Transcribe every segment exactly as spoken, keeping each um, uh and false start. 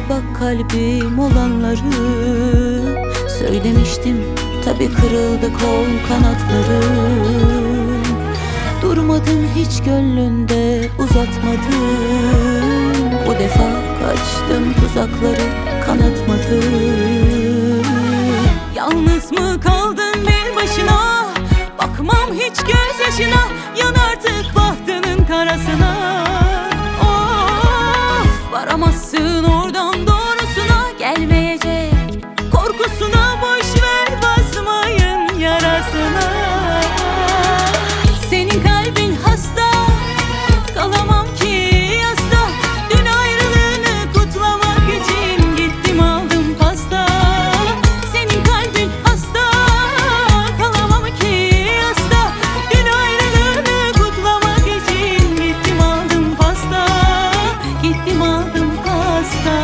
bak kalbim olanları. Söylemiştim tabi, kırıldı kol kanatlarım. Durmadım hiç gönlünde, uzatmadım. Bu defa kaçtım tuzakları, kanatmadım. Yalnız mı kaldın bir başına? Bakmam hiç gözyaşına, yan artık bahtının karasına. Of, varamazsın oradan doğrusuna, gelmeyecek korkusuna. Boş ver, basmayın yarasına. Senin kalbin hasta, kalamam ki yasta. Dün ayrılığını kutlamak için gittim aldım pasta. Senin kalbin hasta, kalamam ki yasta. Dün ayrılığını kutlamak için gittim aldım pasta. Gittim aldım pasta.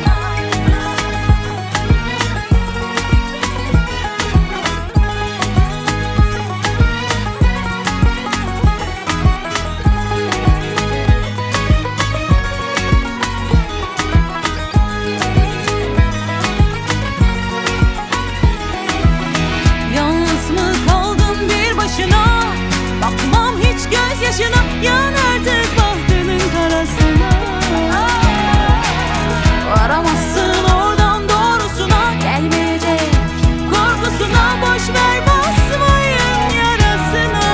Bakmam hiç gözyaşına, yan artık bahtının karasına. Varamazsın oradan doğrusuna, gelmeyecek korkusuna. Boş ver, basmayın yarasına.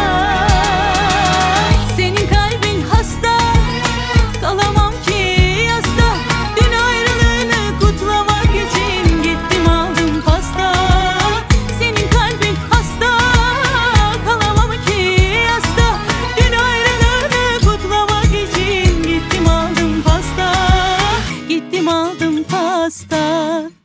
Senin kalbin hasta, kalamam ki yasta. Dün ayrılığını kutlamak için gittim aldım pasta. Senin kalbin hasta, kalamam ki yasta. Dün ayrılığını kutlamak için gittim aldım pasta. Gittim aldım pasta.